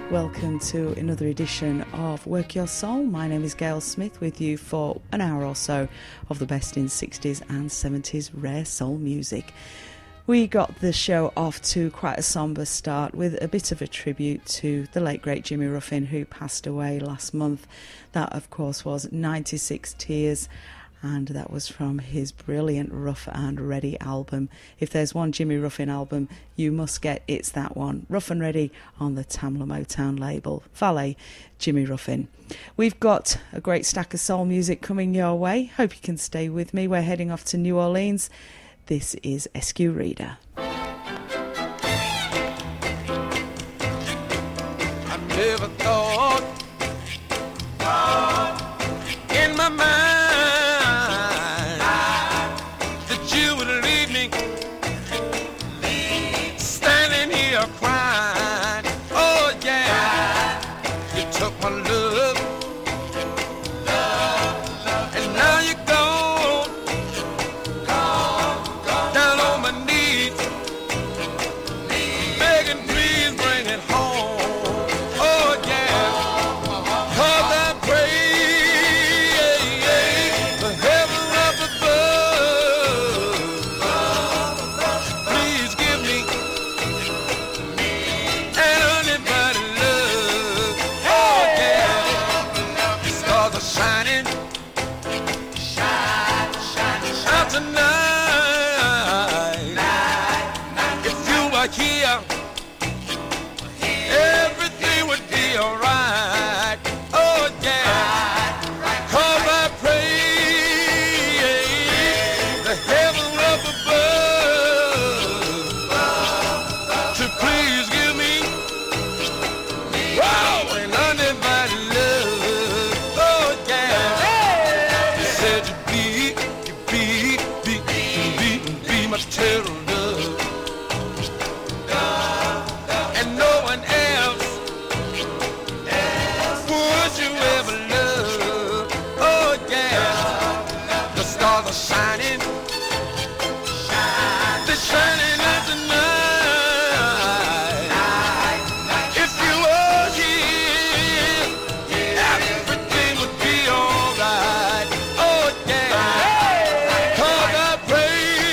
Welcome to another edition of Work Your Soul. My name is Gail Smith, with you for an hour or so of the best in 60s and 70s rare soul music. We got the show off to quite a sombre start with a bit of a tribute to the late great Jimmy Ruffin, who passed away last month. That, of course, was 96 Tears, and that was from his brilliant Rough and Ready album. If there's one Jimmy Ruffin album you must get, it's that one. Rough and Ready on the Tamla Motown label. Valet, Jimmy Ruffin. We've got a great stack of soul music coming your way. Hope you can stay with me. We're heading off to New Orleans. This is Eskew Reader. I never thought in my mind crying. Oh yeah, you took my love, and now you're gone, down on my knees, begging please bring it home. Oh yeah, 'cause I pray the heaven up above, please give me shining, shine out tonight. If you were here, everything would be alright. Oh yeah, 'cause I pray the heaven up above to please give me an undivided love. Total love, and no one else would you ever love. Oh yeah, the stars are shining, they're shining out tonight. If you were here, everything would be alright. Oh yeah, 'cause I pray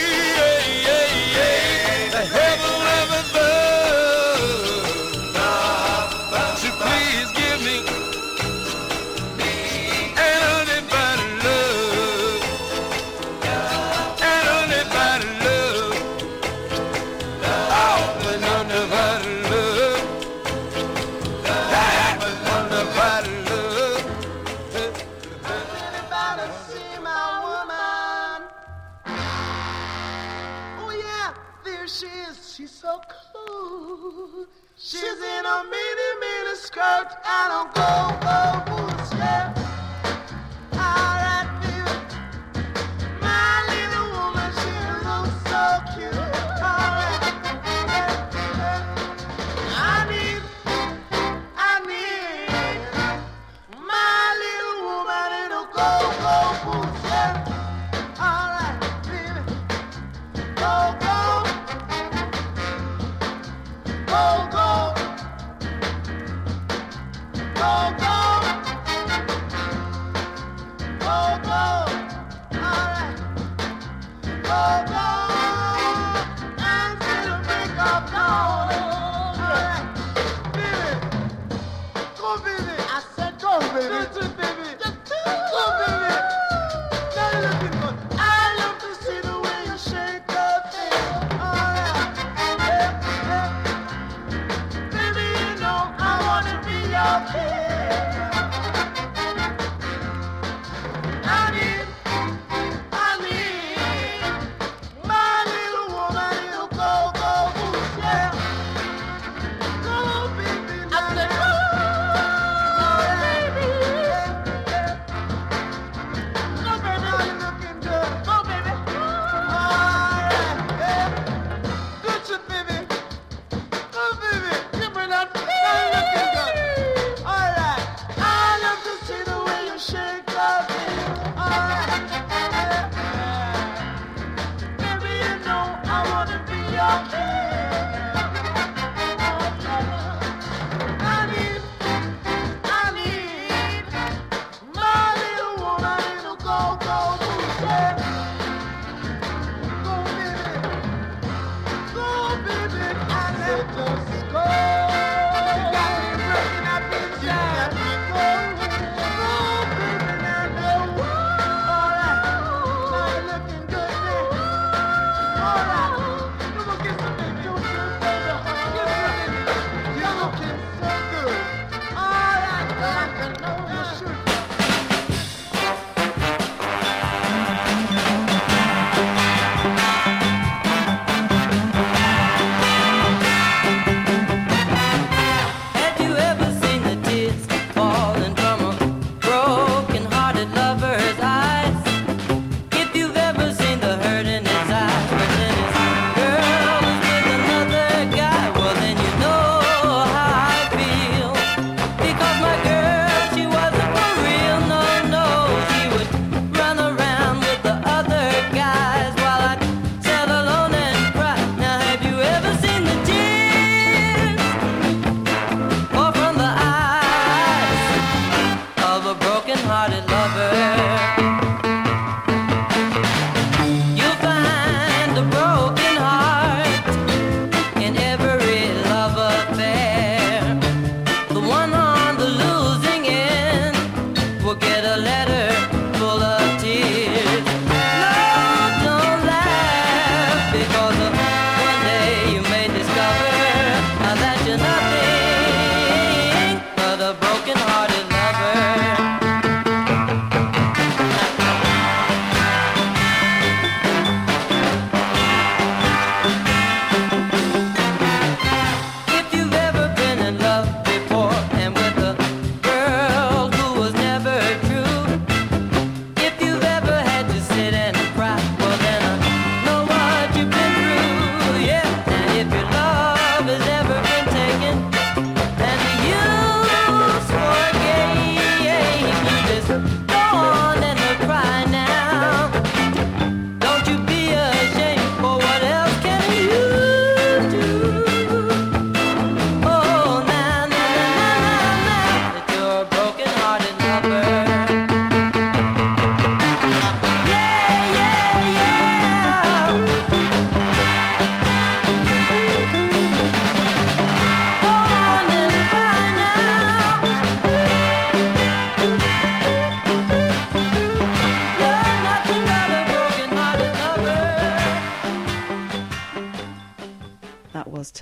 she's in a mini skirt and a go-go skirt. All right, baby. My little woman, she looks so cute. All right. I need my little woman in a go-go skirt. All right, baby. Go-go. Go, go, go, go, go, go, all right, go, go, and till the break of dawn, all right, baby, go, baby, I said go, baby, just baby, just go, baby, now you're looking good, I love to see the way you shake your thing, all right, yeah, yeah. Okay. I need my little woman, you go, yeah. Go, baby, I said, go, baby, go, baby, are you looking good? Go, baby, all right, yeah. Good shit, baby, go, baby, give me that, are you looking good? All right.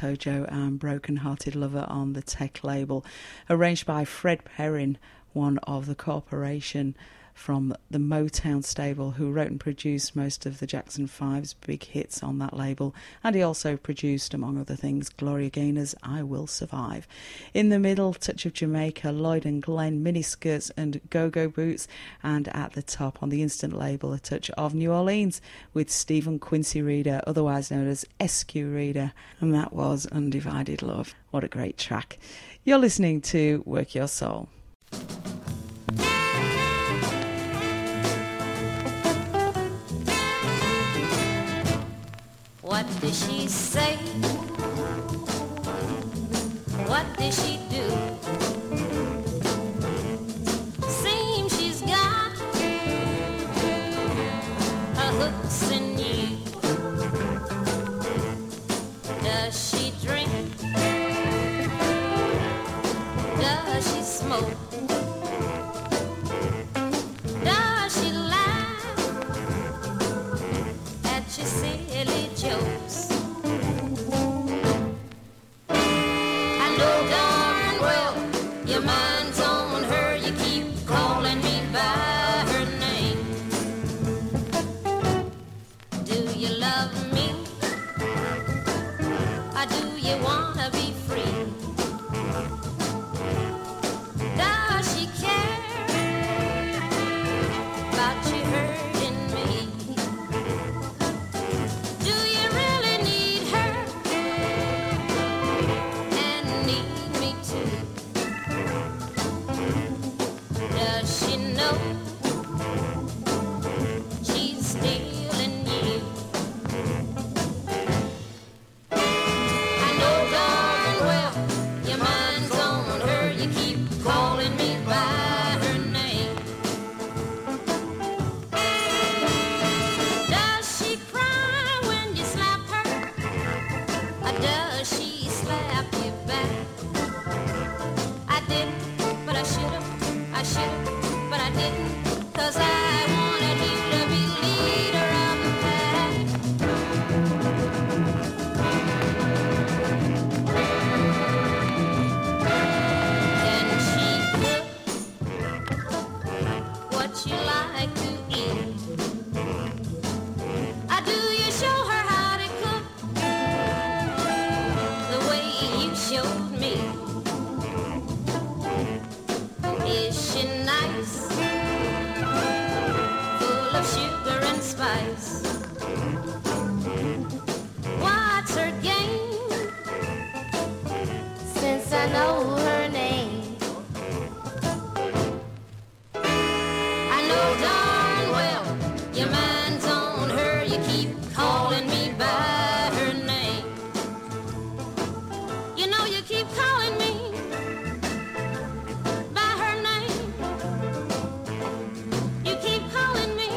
Tojo and Broken Hearted Lover on the Tech label, arranged by Fred Perrin, one of the Corporation from the Motown stable, who wrote and produced most of the Jackson 5's big hits on that label, and he also produced, among other things, Gloria Gaynor's I Will Survive. In the middle, touch of Jamaica, Lloyd and Glenn, miniskirts and go-go boots, and at the top on the Instant label, a touch of New Orleans with Stephen Quincy Reader, otherwise known as SQ Reader, and that was Undivided Love. What a great track. You're listening to Work Your Soul. What did she say? What did she do? Seems she's got her hooks in you. Does she drink? Does she smoke? Does she laugh at your silly jokes? I know darn well your mind's on her. You keep calling me by her name. Do you love me? Or do you wanna be free? Does she care about you hurting me? Do you really need her and need me too? Does she know she's stealing you? I know darn well your mind's on her. You keep calling me by her name. Does she cry when you slap her? Or does she slap you back? I didn't, but I should've. I should've, but I didn't. 'Cause I wanted you to be leader of the pack. Can she cook what you like to eat? Or do you show her how to cook the way you showed me? Is she nice? Full of sugar and spice? What's her game? Since I know her name, I know darn well your mind's on her. You keep calling me by her name. You know you keep calling me by her name. You keep calling me.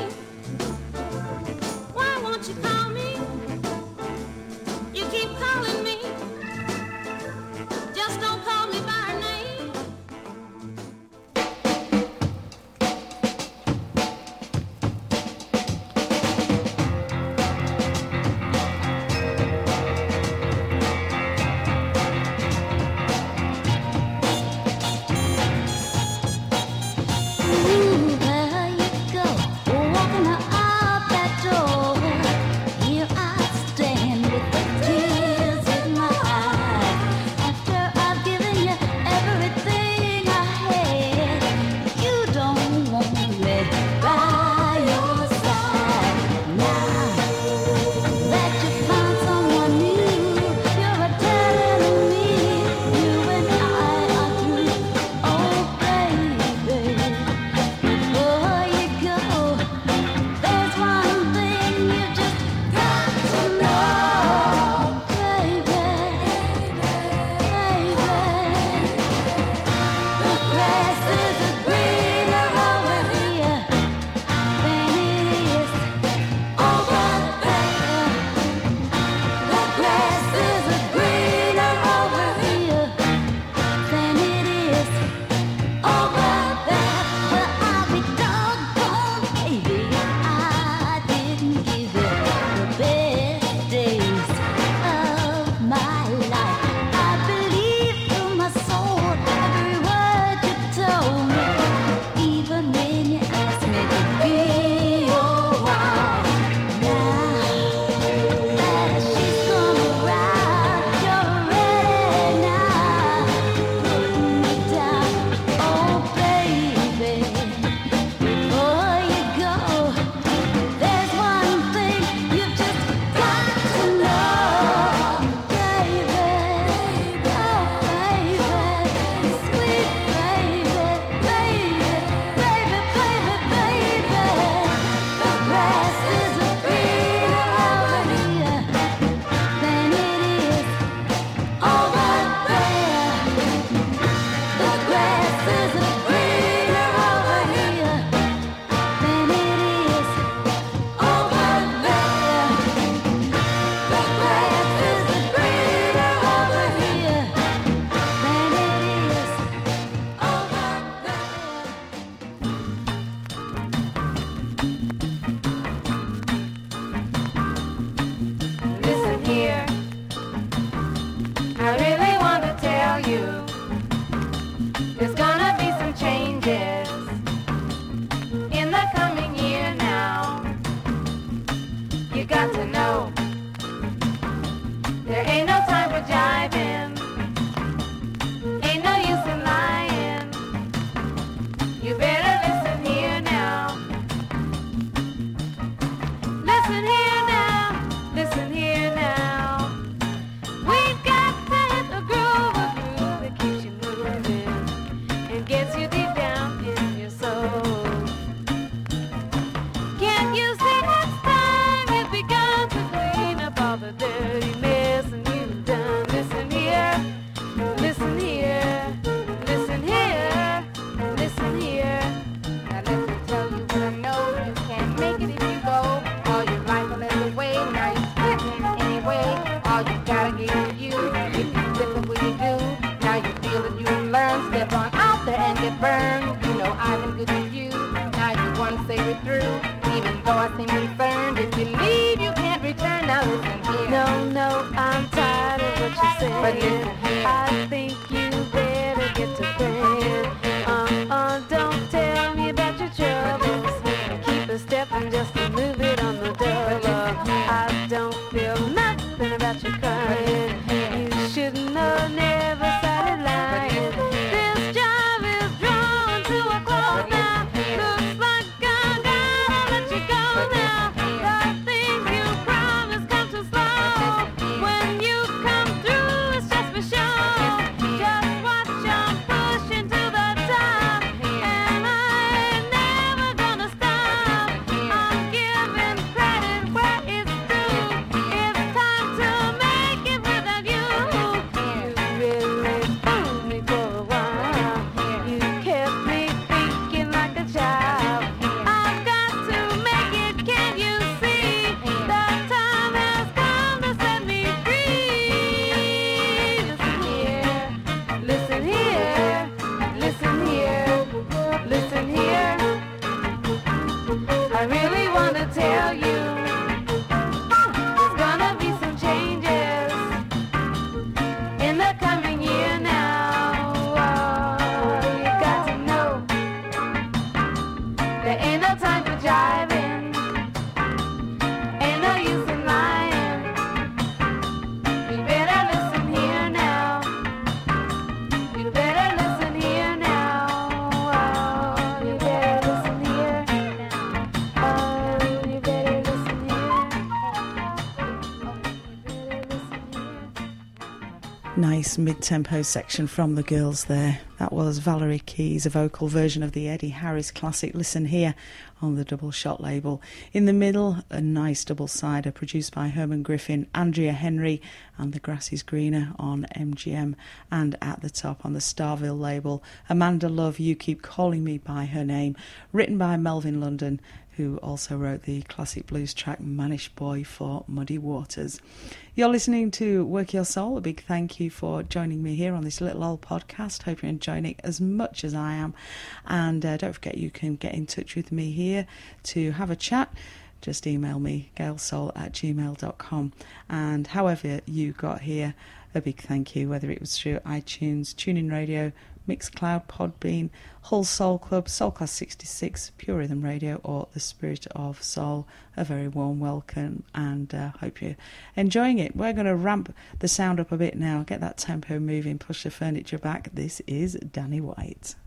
Why won't you call me? You keep calling me. Just don't call me do. Now you feel that you learn. Step on out there and get burned. You know I've been good to you. Now you want to say we're through. Even though I seem concerned, if you leave, you can't return. Now listen here. No, I'm tired of what you're saying. But listen here. I think you better get to bed. Don't tell me about your troubles. Keep a step and just move it on the double. I don't feel nothing about your crying. You shouldn't have never started lying. This job is drawn to a close now. Looks like I gotta let you go now. The things you promised come too slow. When you come through, it's just for show. Just watch I'm pushing to the top, and I ain't never gonna stop. I'm giving credit where it's due. It's time to make it without you. You really fooled me for a while. You kept me thinking like a child. I've got to make it, can't you see? The time has come to set me free. Listen here, listen here, listen here, listen here. I really want to tell you, there's gonna be some changes in the coming year now. You got to know, there ain't no time for jiving, ain't no use in lying. You better listen here now. You better listen here now. You better listen here. You better listen here. Nice mid-tempo section from the girls there. That was Valerie Keys, a vocal version of the Eddie Harris classic Listen Here on the Double Shot label. In the middle, a nice double-sider produced by Herman Griffin, Andrea Henry and The Grass is Greener on MGM, and at the top on the Starville label, Amanda Love, You Keep Calling Me By Her Name, written by Melvin London, who also wrote the classic blues track Mannish Boy for Muddy Waters. You're listening to Work Your Soul. A big thank you for joining me here on this little old podcast. Hope you're enjoying it as much as I am. And don't forget, you can get in touch with me here to have a chat. Just email me, gailsoul@gmail.com. And however you got here, a big thank you, whether it was through iTunes, TuneIn Radio, Mixcloud, Podbean, Hull Soul Club, Soul Class 66, Pure Rhythm Radio, or The Spirit of Soul. A very warm welcome, and hope you're enjoying it. We're going to ramp the sound up a bit now, get that tempo moving, push the furniture back. This is Danny White.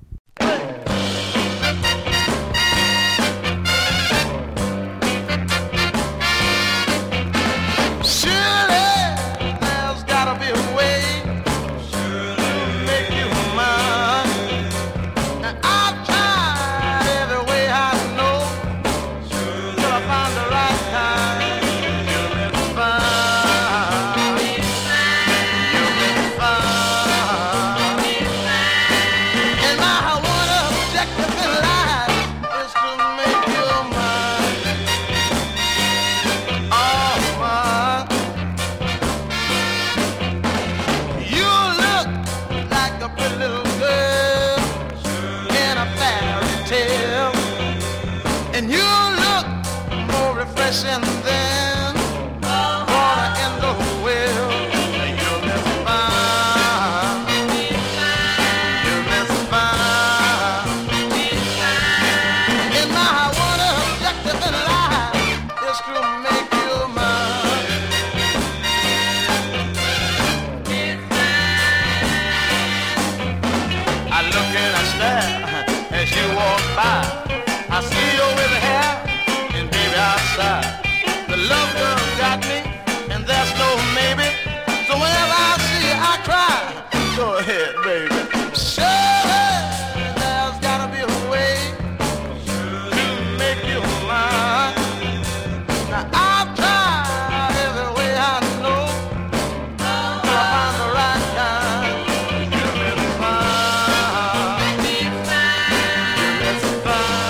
Fine.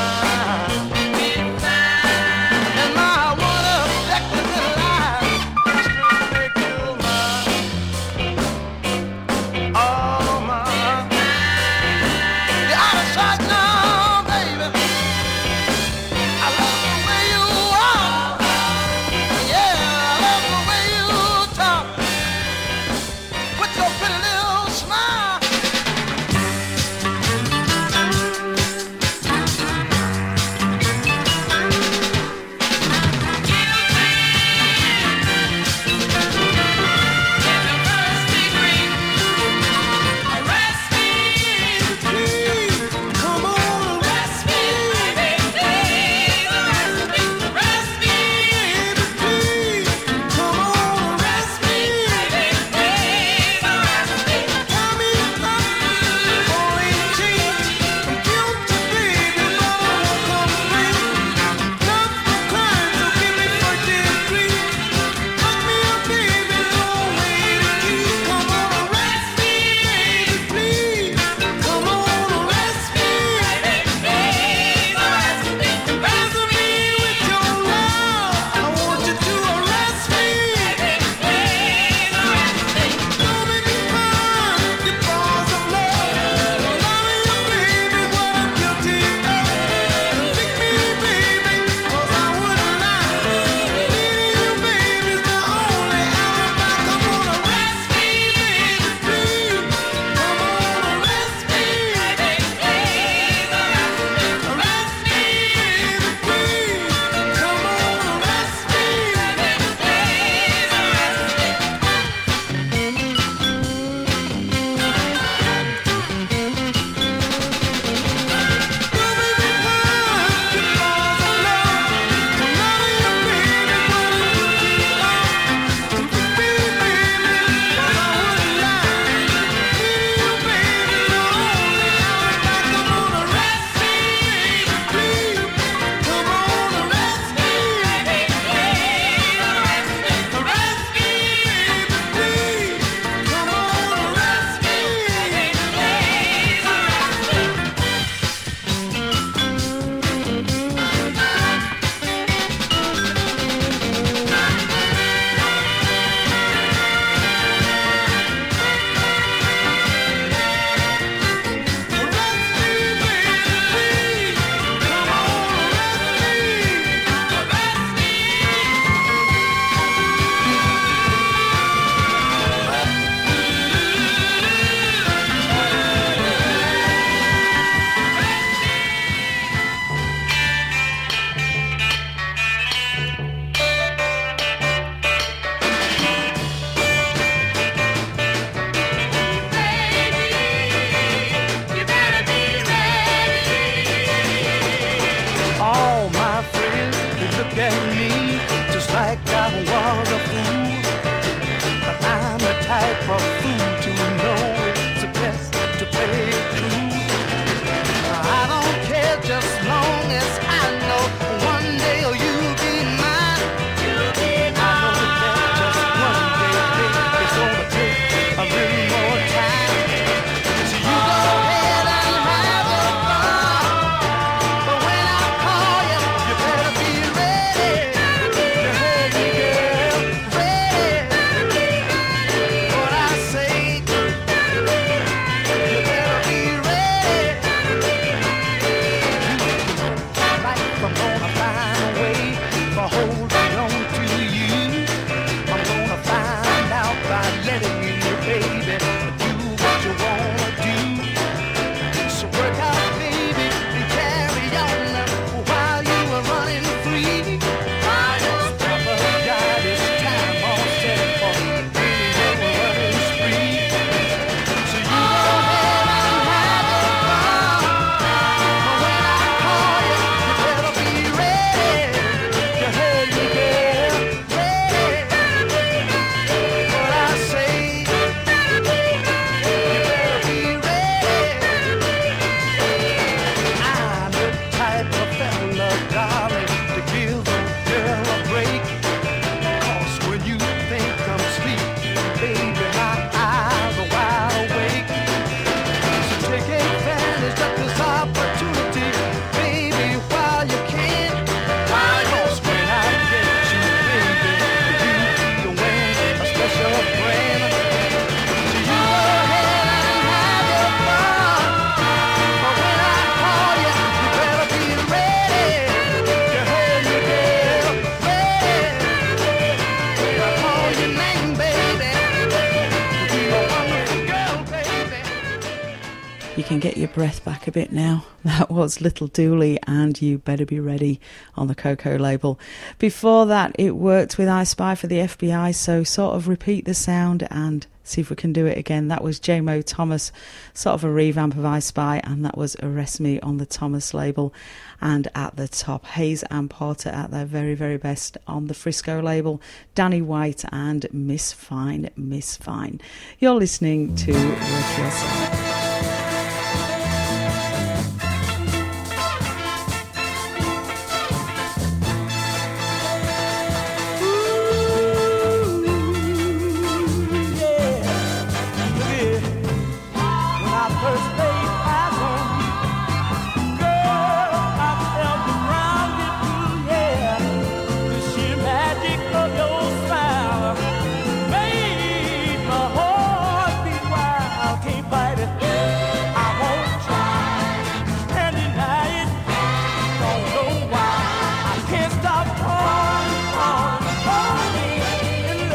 you can get your breath back a bit now. That was Little Dooley and You Better Be Ready on the Coco label. Before that, it worked with I Spy for the FBI, so sort of repeat the sound and see if we can do it again. That was J-Mo Thomas, sort of a revamp of I Spy, and that was Arrest Me on the Thomas label. And at the top, Hayes and Porter at their very, very best on the Frisco label, Danny White and Miss Fine, Miss Fine. You're listening to Work Your Soul.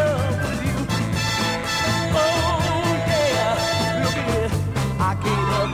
I gave up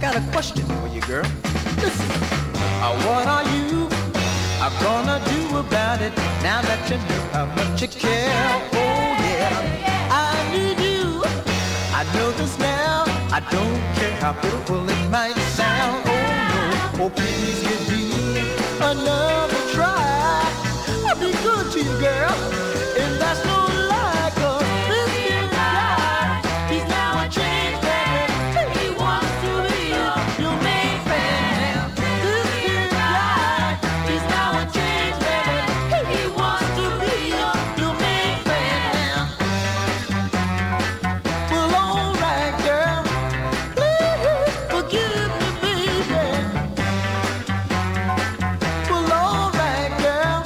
got a question for you, girl. Listen, what are you gonna do about it now that you know how much you care? Oh yeah, I need you. I know this now. I don't care how beautiful it might sound. Oh no, oh please give me another try. I'll be good to you, girl, and that's no lie. 'Cause this here guy, he's now a changed man. He wants to be your main fan. This here guy, he's now a changed man. He wants to be your main fan. Well, all right, girl, please forgive me, baby. Well, all right, girl.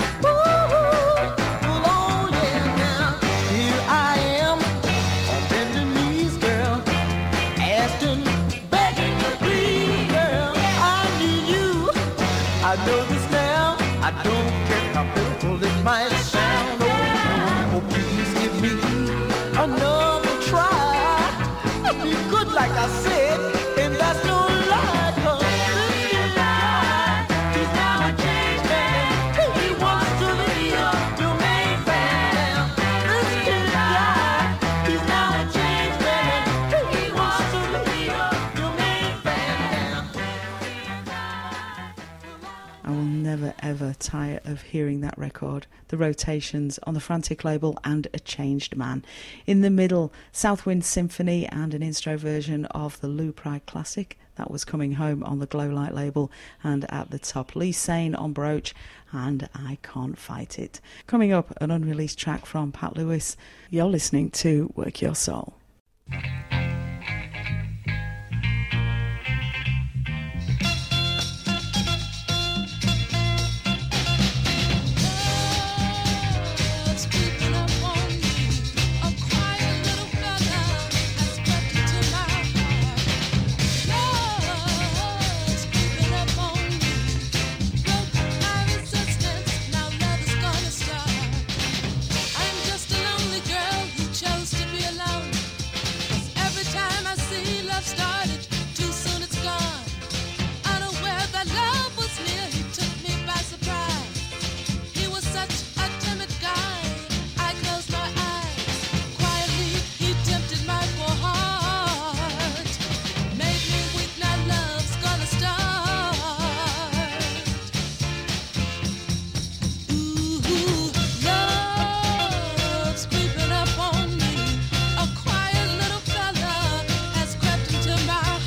Well, oh yeah, now here I am on bending knees, girl, asking, begging you, please, girl, I need you. I know this now. I don't care how pitiful it might sound. Oh, please give me another try. I'll be good, like I said, and that's no lie. 'Cause this here guy, he's now a changed man. He wants to be your main fan. This here guy, he's now a changed man. He wants to be your main fan. I will never ever tire of hearing that record. The Rotations on the Frantic label and A Changed Man. In the middle, Southwind Symphony and an instro version of the Lou Pride classic. That was Coming Home on the Glowlight label. And at the top, Lee Sane on Brooch and I Can't Fight It. Coming up, an unreleased track from Pat Lewis. You're listening to Work Your Soul. Love's creeping up on me. A quiet little fella has crept into my heart. Love's creeping up on me. Broke my resistance. Now love is gonna start. I'm just a lonely girl who chose to be alone. 'Cause every time I see love started, too soon it's gone. Unaware that love was near, he took me by surprise. He was such a timid guy. I closed my eyes. Quietly, he tempted my poor heart. Made me weak, now love's gonna start. Ooh, love's creeping up on me. A quiet little fella has crept into my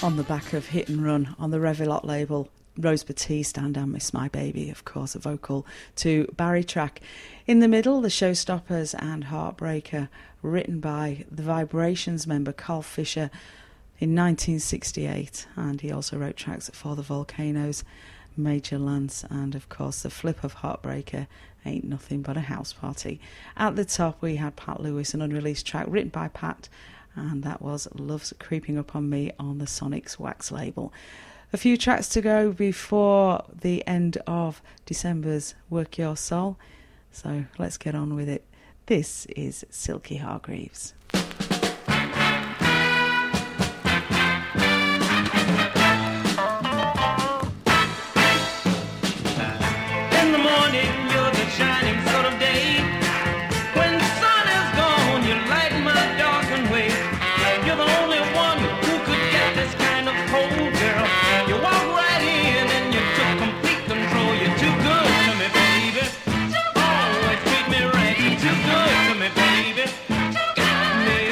on the back of Hit and Run on the Revilot label. Rose Batiste and Miss My Baby, of course, a vocal to Barry track. In the middle, The Showstoppers and Heartbreaker, written by the Vibrations member Carl Fisher in 1968, and he also wrote tracks for the Volcanoes, Major Lance, and of course the flip of Heartbreaker, Ain't Nothing But a House Party. At the top we had Pat Lewis, an unreleased track written by Pat, and that was Love's Creeping Up on Me on the Sonics Wax label. A few tracks to go before the end of December's Work Your Soul, so let's get on with it. This is Silky Hargreaves. In the morning, you're the shining sort of day. When the sun is gone, you lighten my darkened way. You're the only one who could get this kind of cold, girl. You walk right in and you took complete control. You're too good to me, baby. Always treat me right. You're too good to me, baby. Got me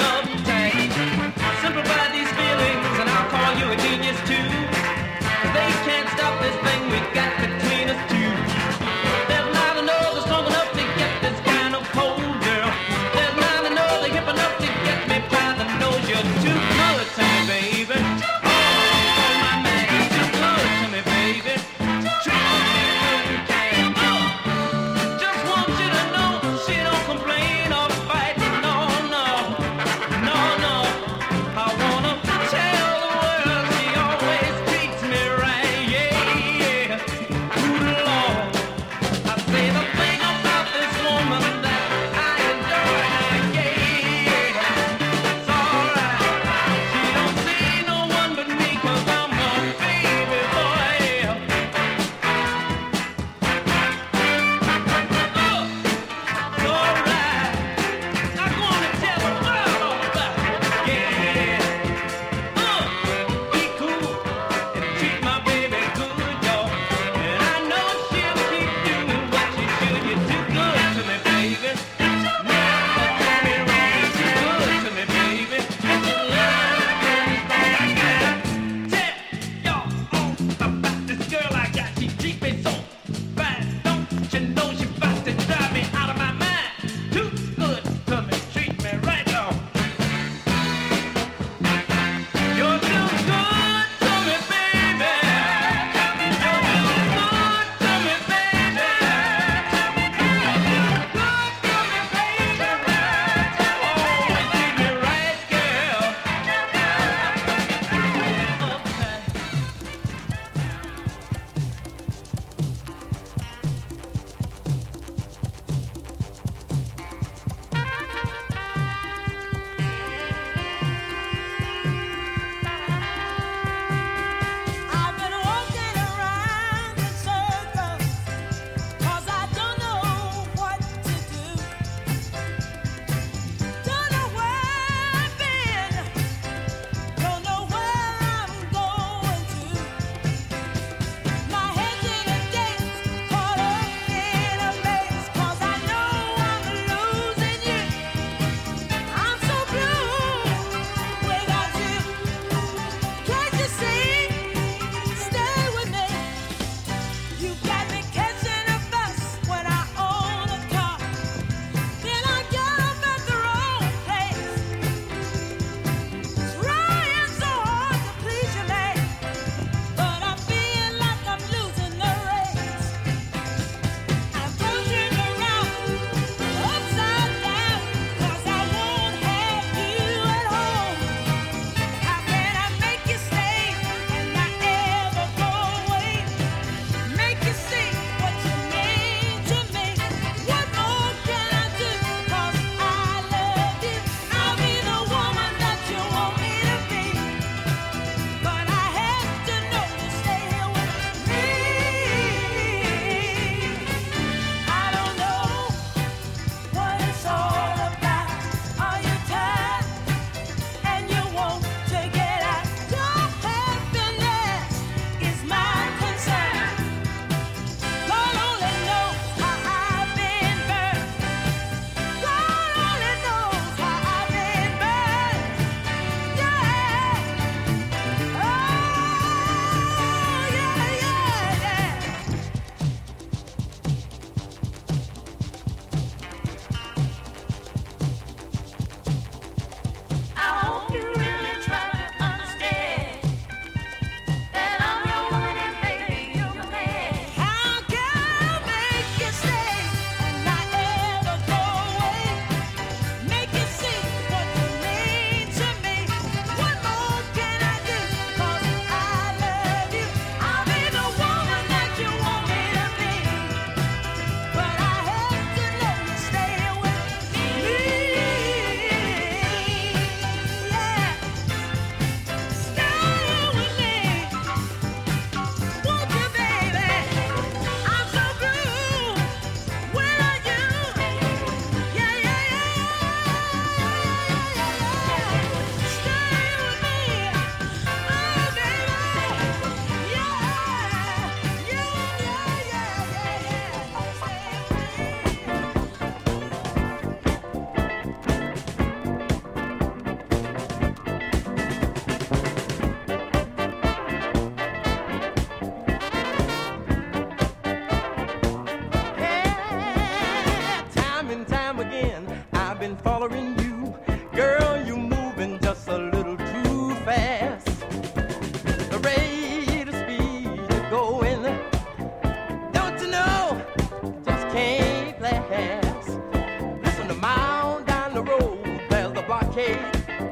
following you. Girl, you moving just a little too fast. The rate of speed you're going, don't you know, just can't last. Listen, a mile down the road, there's the blockade.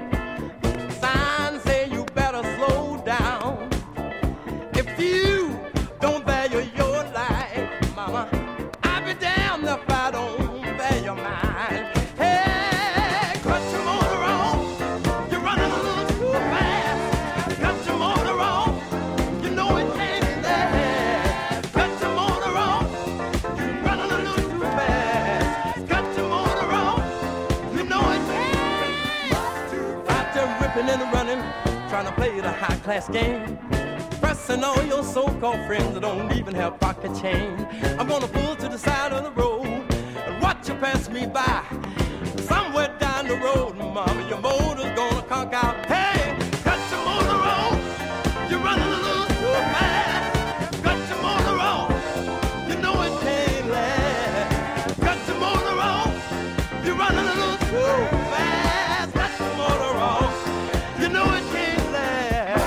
Signs say you better slow down. If you don't value your life, mama, I'll be damned if I don't value mine. Hey, cut your motor on, you're running a little too fast. Cut your motor on, you know it can't last. Cut your motor on, you're running a little too fast. Cut your motor on, you know it can't. Out there ripping and running, trying to play the high-class game. Pressing all your so-called friends that don't even have pocket change. I'm gonna pull to the side of the road and watch you pass me by. Somewhere down the road, mama, your motor's gonna conk out. Hey, cut your motor on, you're running a little too fast. Cut your motor on, you know it can't last. Cut your motor on, you're running a little too fast. Cut your motor on, you know it can't last.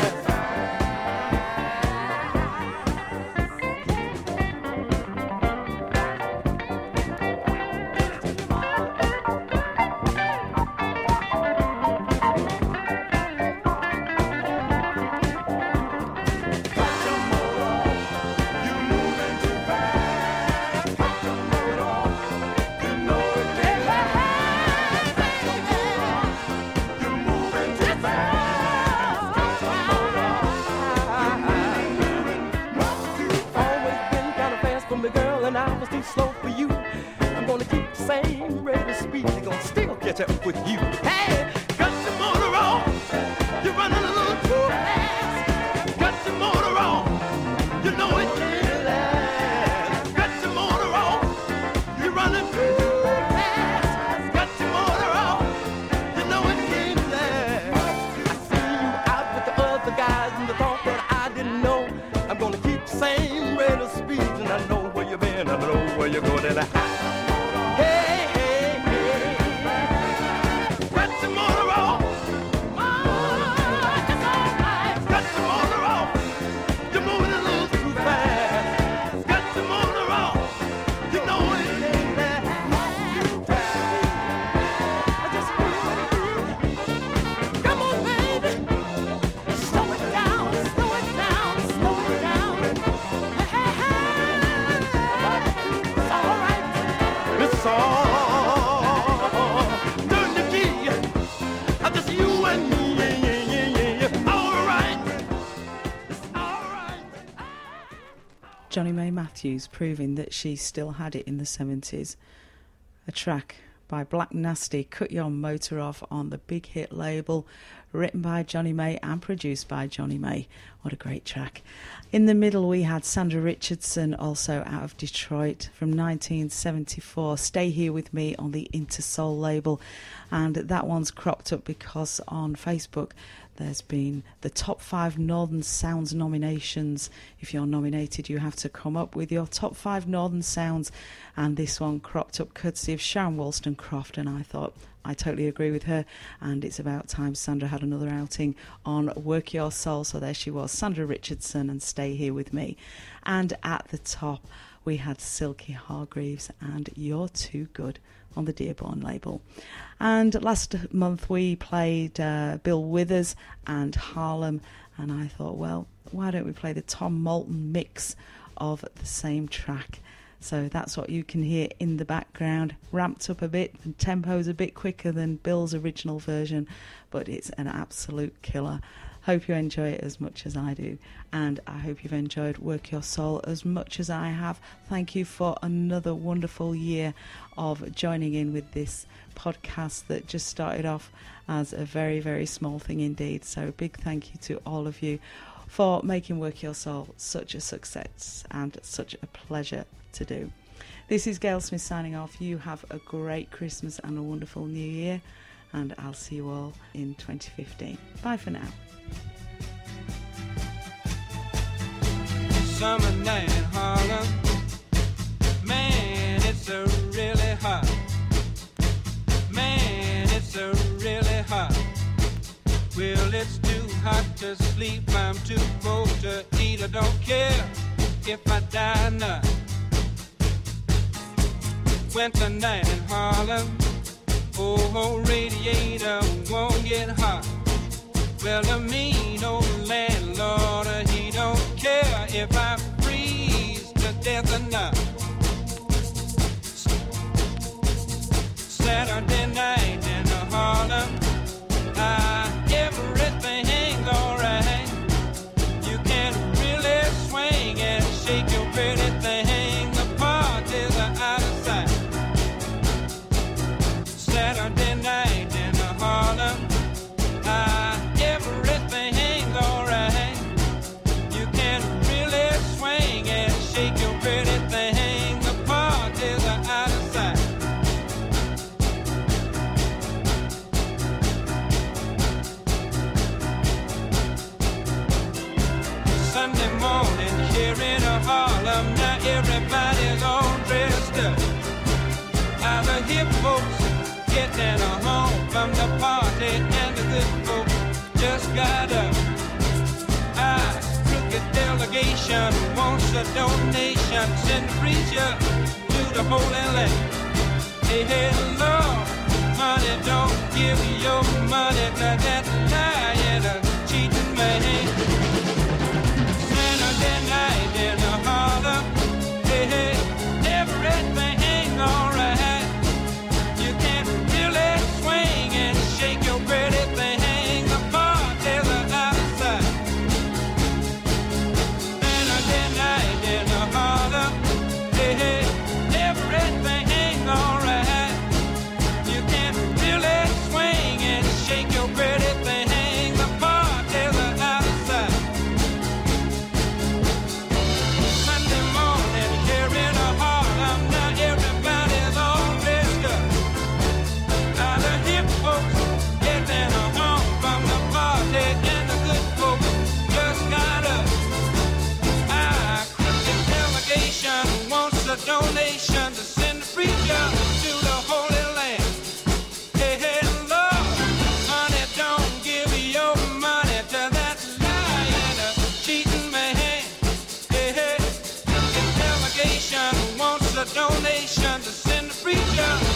I was too slow for you. I'm gonna keep the same rate of speed. They're gonna still catch up with you. Hey, cut your motor on. You're running a little too fast. Cut your motor on. You know it can't last. Cut your motor on. You're running too fast. Cut your motor on. You know it can't last. I see you out with the other guys and the thought that I didn't know. I'm gonna keep the same rate of speed, and I know where you've been, I know where you're going, and hey, hey, hey, cut your motor off. Oh, it's all right. Cut your motor off. You're moving a little too fast. Cut your motor off. You know it ain't that. I just come on, baby. Slow it down, slow it down, slow it down. Hey, hey, it's all right. It's all. Turn the key. I'm just you and me. All right. It's all right. Johnny May Matthews proving that she still had it in the 70s. A track by Black Nasty, Cut Your Motor Off, on the Big Hit label, written by Johnny May and produced by Johnny May. What a great track. In the middle we had Sandra Richardson, also out of Detroit, from 1974, Stay Here With Me, on the Intersoul label. And that one's cropped up because on Facebook there's been the top 5 Northern Sounds nominations. If you're nominated, you have to come up with your top 5 Northern Sounds, and this one cropped up courtesy of Sharon Wollstonecraft, and I thought, I totally agree with her, and it's about time Sandra had another outing on Work Your Soul. So there she was, Sandra Richardson and Stay Here With Me. And at the top we had Silky Hargreaves and You're Too Good on the Dearborn label. And last month we played Bill Withers and Harlem, and I thought, well, why don't we play the Tom Moulton mix of the same track? So that's what you can hear in the background, ramped up a bit, and tempo's a bit quicker than Bill's original version, but it's an absolute killer. Hope you enjoy it as much as I do, and I hope you've enjoyed Work Your Soul as much as I have. Thank you for another wonderful year of joining in with this podcast that just started off as a very, very small thing indeed. So a big thank you to all of you for making Work Your Soul such a success and such a pleasure to do. This is Gail Smith signing off. You have a great Christmas and a wonderful New Year, and I'll see you all in 2015. Bye for now. Summer night in Harlem, man, it's a really hot. Man, winter night in Harlem. Oh, radiator won't get hot. Well, the mean old landlord, he don't care if I freeze to death or not. Saturday night in Harlem, everything's alright. You can really swing and shake your pretty thing. The parties are out of sight. Saturday night in Harlem, everything's alright. You can really swing and shake your pretty thing. The parties are out of sight. Sunday morning here in Harlem, now everybody's all dressed up. All the hip folks getting home from the party, and the good folks just got up. Crooked delegation wants a donation, send the preacher to the Holy Land. Hey, hey, Lord, honey, don't give your money to that lying, cheating man. Saturday night in Harlem, hey, hey, everything ain't alright. You can't really swing and shake your pretty thing. The parties are out of sight. Saturday night in Harlem, hey, hey, everything ain't alright. You can't really swing and shake your pretty thing. The parties are out of sight. Sunday morning here in Harlem, now everybody's all dressed up. Now the hip folks getting home from the party, and the good folks just got up. Crooked delegation wants a donation to send the preacher to the Holy Land. Hey, hey, Lord, honey, don't give your money to that lying, cheating man. Hey, hey, crooked delegation wants a donation to send the preacher